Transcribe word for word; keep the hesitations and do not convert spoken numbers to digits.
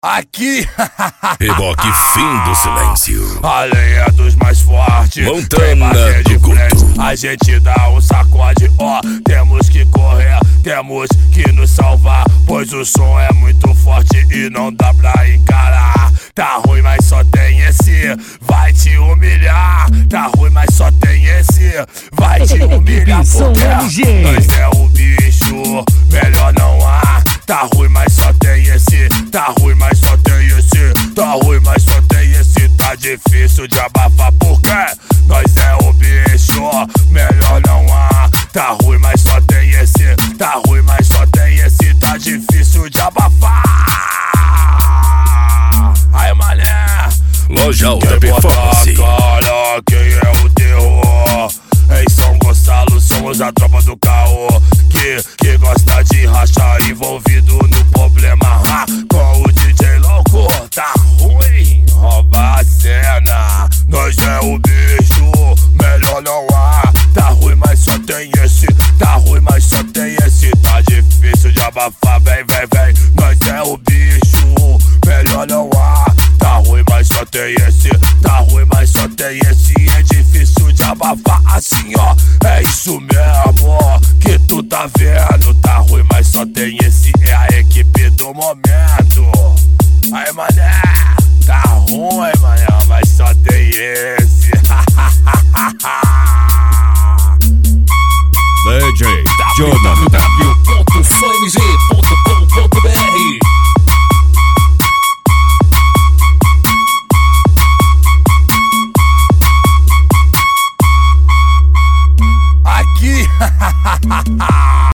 aqui. Reboque fim do silêncio. A lei é dos mais fortes. Montana do Guto. A gente dá um sacode, ó. Temos que correr, temos que nos salvar, pois o som é muito forte e não dá pra encarar. Tá ruim, mas só tem esse, vai te humilhar. Tá ruim, mas só tem esse, vai te humilhar. Porque nós é o bicho, melhor não há. Tá ruim, mas só tem esse, tá ruim, mas só tem esse, tá ruim, mas só tem esse. Tá difícil de abafar porque nós é o bicho, melhor não há. Tá ruim, mas só tem esse, tá ruim, mas só tem esse. Tá difícil de abafar. Aí, mané, Loja Alta Performance. Cara, quem é o terror? Em São Gonçalo somos a tropa do caô, que, que gosta de rachar, envolvido no problema, ha, com o D J louco. Tá ruim, rouba a cena. Nós é o bicho, melhor não há. Tá ruim, mas só tem esse, tá ruim, mas só tem esse. Tá difícil de abafar, vem, vem, vem. Nós é o bicho, melhor não há. Tá ruim, mas só tem esse, tá ruim, mas só tem esse. É difícil de abafar assim, ó. É isso mesmo que tu tá vendo. Tá ruim, mas só tem esse. É a equipe do momento. Aí, mané, tá ruim, mané, mas só tem esse. D J Jonathan